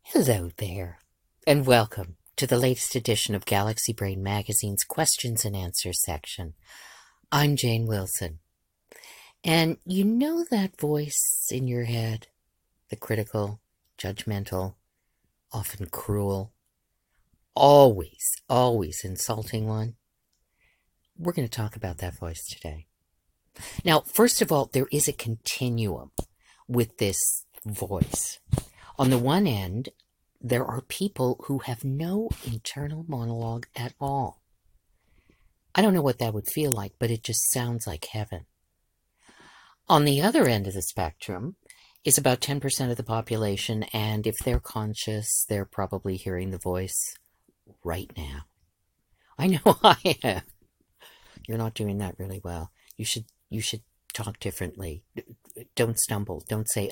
Hello there, and welcome to the latest edition of Galaxy Brain Magazine's Questions and Answers section. I'm Jane Wilson, and you know that voice in your head, the critical, judgmental, often cruel, always insulting one? We're going to talk about that voice today. Now, first of all, there is a continuum with this voice. On the one end, there are people who have no internal monologue at all. I don't know what that would feel like, but it just sounds like heaven. On the other end of the spectrum is about 10% of the population, and if they're conscious, they're probably hearing the voice right now. I know I am. You're not doing that really well. You should talk differently. Don't stumble. Don't say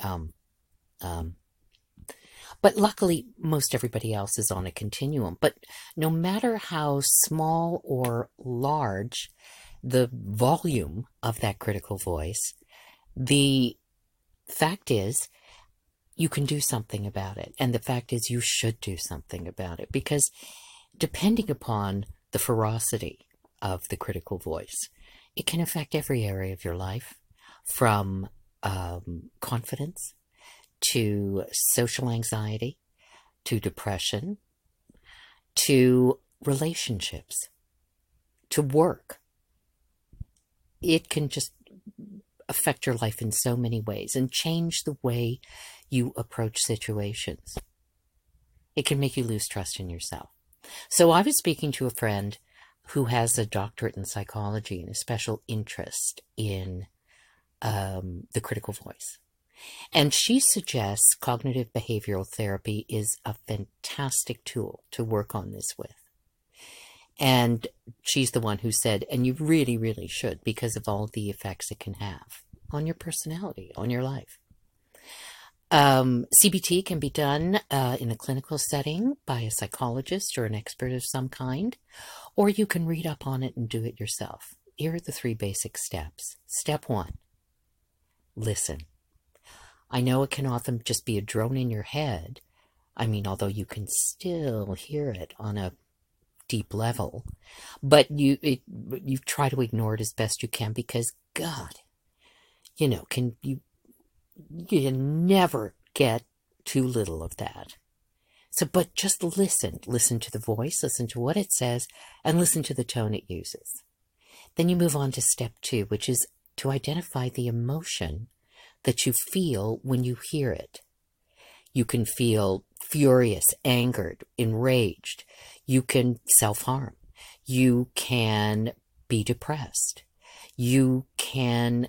But luckily, most everybody else is on a continuum. But no matter how small or large the volume of that critical voice, the fact is you can do something about it. And the fact is you should do something about it. Because depending upon the ferocity of the critical voice, it can affect every area of your life, from confidence to social anxiety, to depression, to relationships, to work. It can just affect your life in so many ways and change the way you approach situations. It can make you lose trust in yourself. So I was speaking to a friend who has a doctorate in psychology and a special interest in the critical voice. And she suggests cognitive behavioral therapy is a fantastic tool to work on this with. And she's the one who said, and you really, really should, because of all the effects it can have on your personality, on your life. CBT can be done in a clinical setting by a psychologist or an expert of some kind, or you can read up on it and do it yourself. Here are the 3 basic steps. Step 1, listen. I know it can often just be a drone in your head. I mean, although you can still hear it on a deep level, but you try to ignore it as best you can, because God, you never get too little of that. So, but just listen to the voice, listen to what it says, and listen to the tone it uses. Then you move on to step 2, which is to identify the emotion that you feel when you hear it. You can feel furious, angered, enraged. You can self-harm. You can be depressed. You can,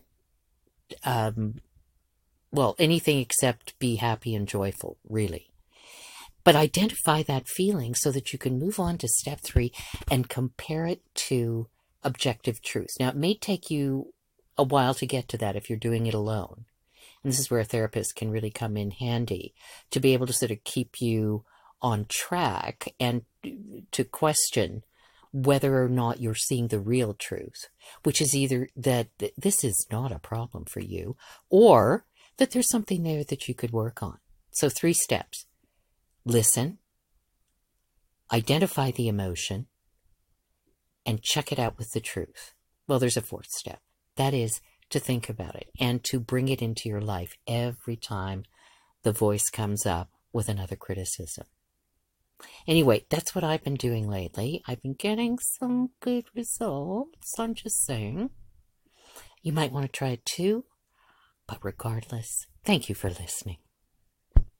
anything except be happy and joyful, really. But identify that feeling so that you can move on to step 3 and compare it to objective truth. Now, it may take you a while to get to that if you're doing it alone. And this is where a therapist can really come in handy to be able to sort of keep you on track and to question whether or not you're seeing the real truth, which is either that this is not a problem for you, or that there's something there that you could work on. So 3 steps. Listen, identify the emotion, and check it out with the truth. Well, there's a 4th step. That is to think about it and to bring it into your life every time the voice comes up with another criticism. Anyway, that's what I've been doing lately. I've been getting some good results. I'm just saying. You might want to try it too. But regardless, thank you for listening.